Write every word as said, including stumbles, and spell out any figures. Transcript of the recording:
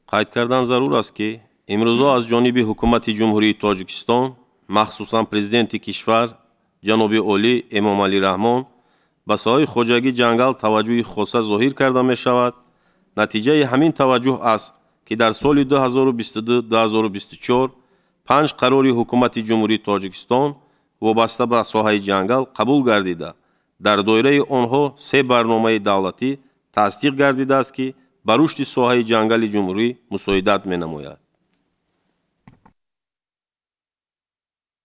قید کردن ضرور است که امروزه از جانب حکومت جمهوری تاجیکستان، مخصوصا پرزیدنت کشور جناب اولی امام علی رحمان به ساحه خوجگی جنگل توجه خاصه ظاهر کرده می شود. نتیجه همین توجه است که در سال دو هزار و بیست و دو تا دو هزار و بیست و چهار پنج قرار حکومت جمهوری تاجیکستان وابسته به ساحه جنگل قبول گردیده در دایره آنها سه برنامه دولتی تصدیق گردیده است که به رشد ساحه جنگل جمهوری مساعدت می نماید.